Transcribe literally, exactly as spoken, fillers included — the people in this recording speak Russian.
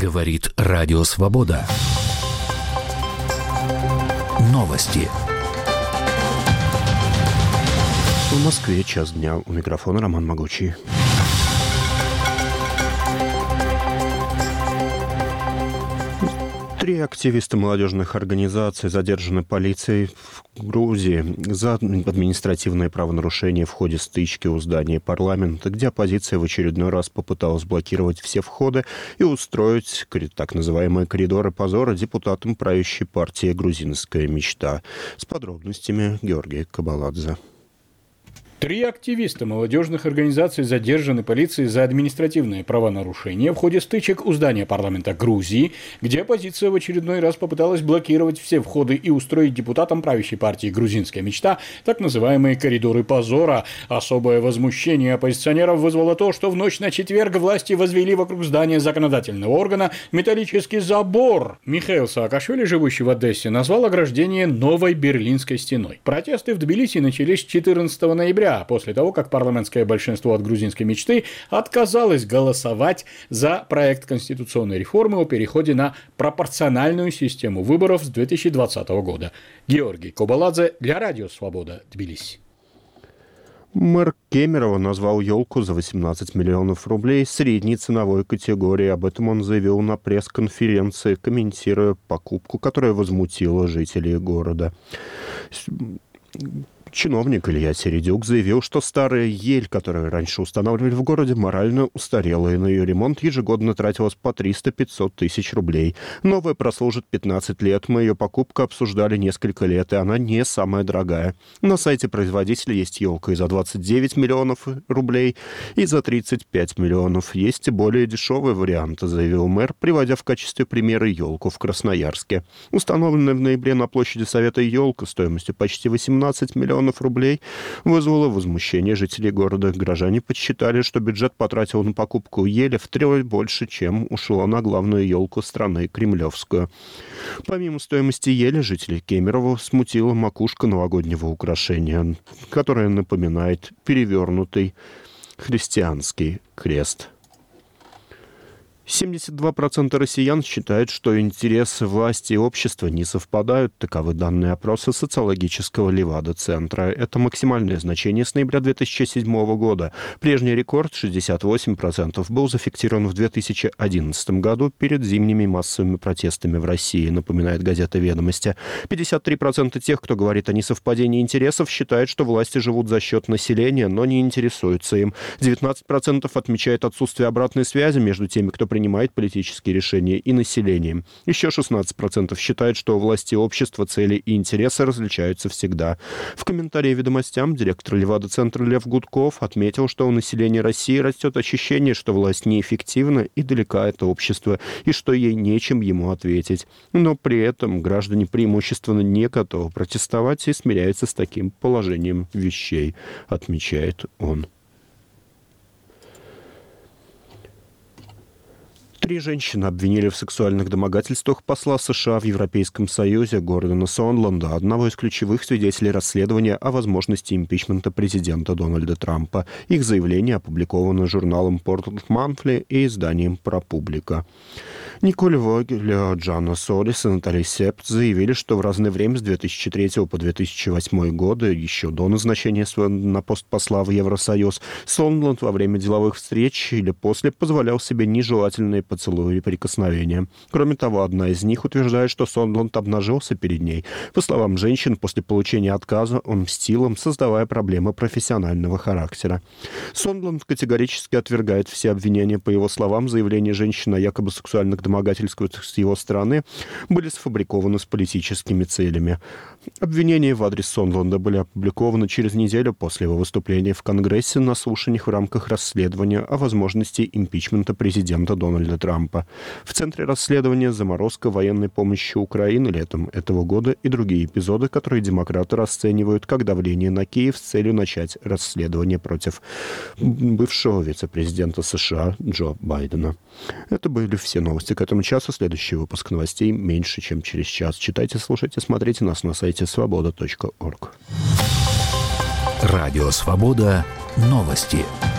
Говорит Радио Свобода. Новости. В Москве час дня. У микрофона Роман Могучий. Три активиста молодежных организаций задержаны полицией в Грузии за административное правонарушение в ходе стычки у здания парламента, где оппозиция в очередной раз попыталась блокировать все входы и устроить так называемые коридоры позора депутатам правящей партии «Грузинская мечта». С подробностями Георгий Кабаладзе. Три активиста молодежных организаций задержаны полицией за административные правонарушения в ходе стычек у здания парламента Грузии, где оппозиция в очередной раз попыталась блокировать все входы и устроить депутатам правящей партии «Грузинская мечта» так называемые коридоры позора. Особое возмущение оппозиционеров вызвало то, что в ночь на четверг власти возвели вокруг здания законодательного органа металлический забор. Михаил Саакашвили, живущий в Одессе, назвал ограждение «новой Берлинской стеной». Протесты в Тбилиси начались четырнадцатого ноября. После того, как парламентское большинство от грузинской мечты отказалось голосовать за проект конституционной реформы о переходе на пропорциональную систему выборов с две тысячи двадцатого года. Георгий Кабаладзе для Радио Свобода, Тбилиси. Мэр Кемерово назвал елку за восемнадцать миллионов рублей средней ценовой категории. Об этом он заявил на пресс-конференции, комментируя покупку, которая возмутила жителей города. Чиновник Илья Середюк заявил, что старая ель, которую раньше устанавливали в городе, морально устарела, и на ее ремонт ежегодно тратилось по триста-пятьсот тысяч рублей. Новая прослужит пятнадцать лет. Мы ее покупку обсуждали несколько лет, и она не самая дорогая. На сайте производителя есть елка и за двадцать девять миллионов рублей, и за тридцать пять миллионов. Есть и более дешевые варианты, заявил мэр, приводя в качестве примера елку в Красноярске. Установленная в ноябре на площади Совета елка стоимостью почти восемнадцать миллионов рублей вызвало возмущение жителей города. Горожане подсчитали, что бюджет потратил на покупку ели втрое больше, чем ушло на главную елку страны, кремлевскую. Помимо стоимости ели, жителей Кемерово смутила макушка новогоднего украшения, которое напоминает перевернутый христианский крест. семьдесят два процента россиян считают, что интересы власти и общества не совпадают. Таковы данные опроса социологического Левада-центра. Это максимальное значение с ноября две тысячи седьмого года. Прежний рекорд, шестьдесят восемь процентов, был зафиксирован в две тысячи одиннадцатом году перед зимними массовыми протестами в России, напоминает газета «Ведомости». пятьдесят три процента тех, кто говорит о несовпадении интересов, считают, что власти живут за счет населения, но не интересуются им. девятнадцать процентов отмечает отсутствие обратной связи между теми, кто принимает политические решения, и населением. Еще шестнадцать процентов считают, что у власти и общества цели и интересы различаются всегда. В комментарии «Ведомостям» директор Левада-центра Лев Гудков отметил, что у населения России растет ощущение, что власть неэффективна и далека от общества, и что ей нечем ему ответить. Но при этом граждане преимущественно не готовы протестовать и смиряются с таким положением вещей, отмечает он. Три женщины обвинили в сексуальных домогательствах посла США в Европейском Союзе Гордона Сонланда, одного из ключевых свидетелей расследования о возможности импичмента президента Дональда Трампа. Их заявление опубликовано журналом Portland Monthly и изданием ProPublica. Николь Вогель, Джанна Солис и Натали Септ заявили, что в разное время с две тысячи третьего по две тысячи восьмой годы, еще до назначения на пост посла в Евросоюз, Сонланд во время деловых встреч или после позволял себе нежелательные поцелуи и прикосновения. Кроме того, одна из них утверждает, что Сонланд обнажился перед ней. По словам женщин, после получения отказа он мстил им, создавая проблемы профессионального характера. Сонланд категорически отвергает все обвинения. По его словам, заявления женщин о якобы сексуальных домогательствах с его стороны были сфабрикованы с политическими целями. Обвинения в адрес Сонланда были опубликованы через неделю после его выступления в Конгрессе на слушаниях в рамках расследования о возможности импичмента президента Дональда Трампа. В центре расследования заморозка военной помощи Украины летом этого года и другие эпизоды, которые демократы расценивают как давление на Киев с целью начать расследование против бывшего вице-президента США Джо Байдена. Это были все новости к этому часу. Следующий выпуск новостей меньше, чем через час. Читайте, слушайте, смотрите нас на сайте свобода точка орг. Радио «Свобода». Новости.